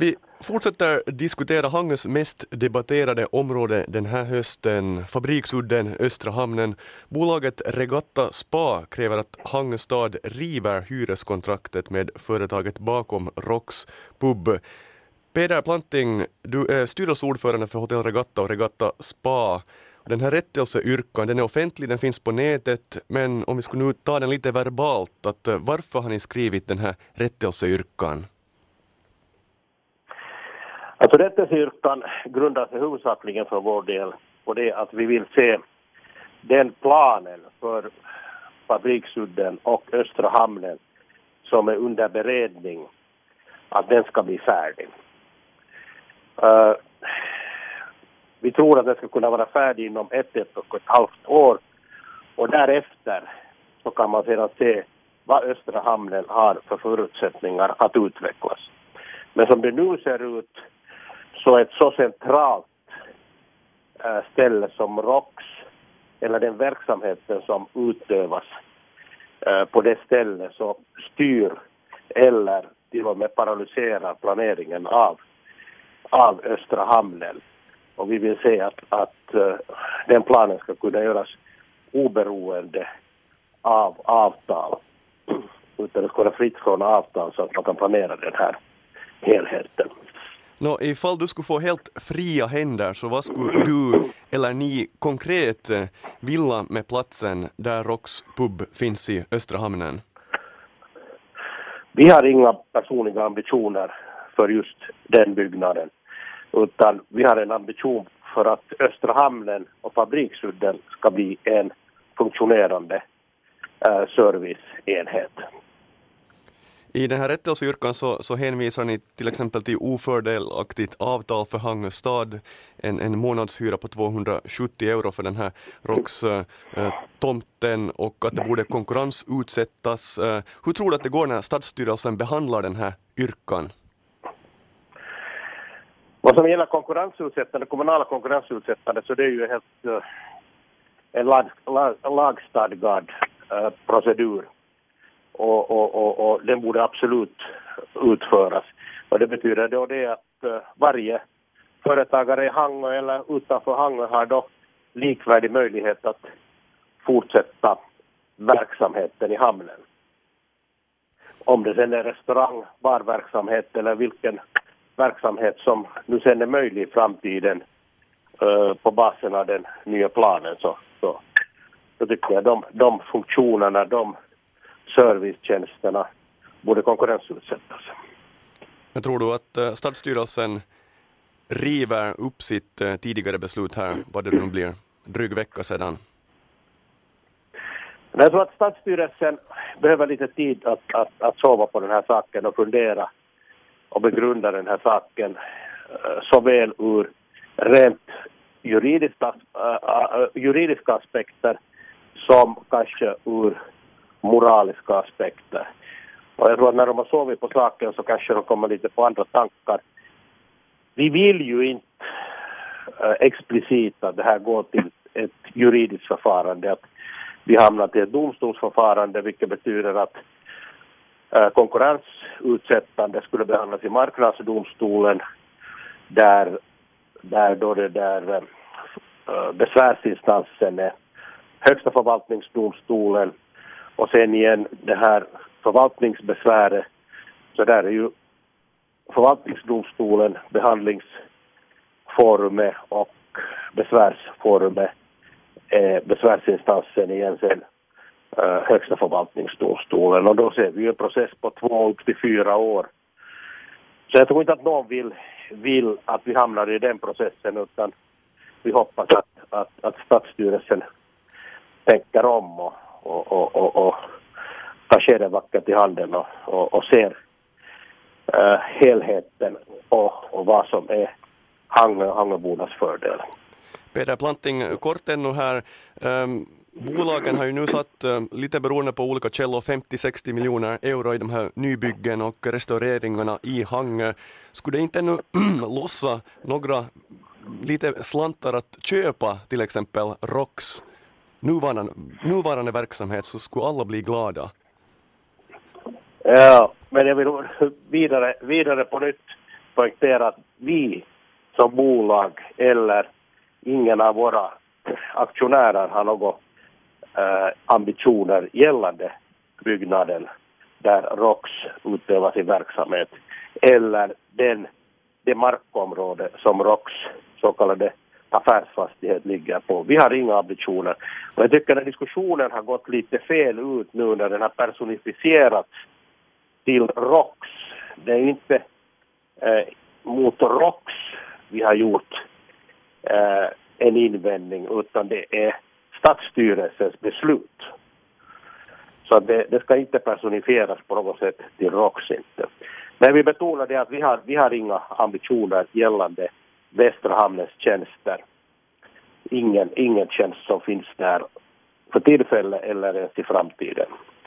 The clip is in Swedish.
Vi fortsätter diskutera Hangös mest debatterade område den här hösten, Fabriksudden, Östra hamnen. Bolaget Regatta Spa kräver att Hangö stad river hyreskontraktet med företaget bakom ROX Pub. Peder Planting, du är styrelseordförande för Hotell Regatta och Regatta Spa. Den här rättelseyrkan, den är offentlig, den finns på nätet, men om vi skulle nu ta den lite verbalt, att varför har ni skrivit den här rättelseyrkan? Alltså rättelseyrkan grundar sig huvudsakligen för vår del på det att vi vill se den planen för Fabriksudden och Östra hamnen som är under beredning, att den ska bli färdig. Vi tror att den ska kunna vara färdig inom ett och ett halvt år, och därefter så kan man sedan se vad Östra hamnen har för förutsättningar att utvecklas. Men som det nu ser ut så ett så centralt ställe som ROX, eller den verksamheten som utövas på det stället, så styr eller till och med paralyserar planeringen av Östra hamnen. Och vi vill se att den planen ska kunna göras oberoende av avtal, utan det ska vara fritt från avtal så att man kan planera den här helheten. Ifall du skulle få helt fria händer, så vad skulle du eller ni konkret vilja med platsen där ROX Pub finns i Östra hamnen? Vi har inga personliga ambitioner för just den byggnaden, utan vi har en ambition för att Östra hamnen och Fabriksudden ska bli en funktionerande serviceenhet. I den här rättelseyrkan så hänvisar ni till exempel till ofördelaktigt avtal för Hangö stad, en månadshyra på 270 euro för den här ROX-tomten, och att det borde konkurrensutsättas. Hur tror du att det går när stadsstyrelsen behandlar den här yrkan? Vad som gäller kommunala konkurrensutsättande, så det är ju helt en lagstadgad procedur. Och den borde absolut utföras. Och det betyder då det att varje företagare i Hangö eller utanför Hangö har då likvärdig möjlighet att fortsätta verksamheten i hamnen. Om det sen är restaurang, barverksamhet eller vilken verksamhet som nu sen är möjlig i framtiden på basen av den nya planen, så tycker jag de funktionerna, de servicetjänsterna borde konkurrensutsättas. Jag tror du att stadsstyrelsen river upp sitt tidigare beslut här, vad det nu blir, dryg vecka sedan? Jag tror att stadsstyrelsen behöver lite tid att sova på den här saken och fundera och begrunda den här saken såväl ur rent juridiska aspekter som kanske ur moraliska aspekter. Och jag tror att när de har sovit på saken så kanske de kommer lite på andra tankar. Vi vill ju inte explicit att det här går till ett juridiskt förfarande, att vi hamnar till ett domstolsförfarande, vilket betyder att konkurrensutsättande skulle behandlas i marknadsdomstolen, där då det där besvärsinstansen är högsta förvaltningsdomstolen, och sen igen det här förvaltningsbesväret, så där är ju förvaltningsdomstolen behandlingsforumet och besvärsforumet besvärsinstansen igen sen högsta förvaltningsdomstolen, och då ser vi ju en process på 2 upp till 4 år. Så jag tror inte att någon vill att vi hamnar i den processen, utan vi hoppas att stadsstyrelsen tänker om och tar skeden vackert i handen och ser helheten och vad som är Hangöbornas fördel. Peder Planting, kort ännu här. Bolagen har ju nu satt, lite beroende på olika källor, 50-60 miljoner euro i de här nybyggen och restaureringarna i Hangö. Skulle det inte ännu lossa några lite slantar att köpa till exempel ROX nuvarande verksamhet, så skulle alla bli glada? Ja, men jag vill vidare på nytt poängtera att vi som bolag eller ingen av våra aktionärer har några ambitioner gällande byggnaden där ROX utövar sin verksamhet eller det markområde som ROX så kallade affärsfastighet ligger på. Vi har inga ambitioner. Och jag tycker att diskussionen har gått lite fel ut nu när den har personifierats till ROX. Det är inte mot ROX vi har gjort en invändning utan det är stadsstyrelsens beslut. Så det ska inte personifieras på något sätt till ROX inte. Men vi betonar det att vi har inga ambitioner gällande Västra hamnens tjänster. Ingen tjänst som finns där för tillfället eller ens i framtiden.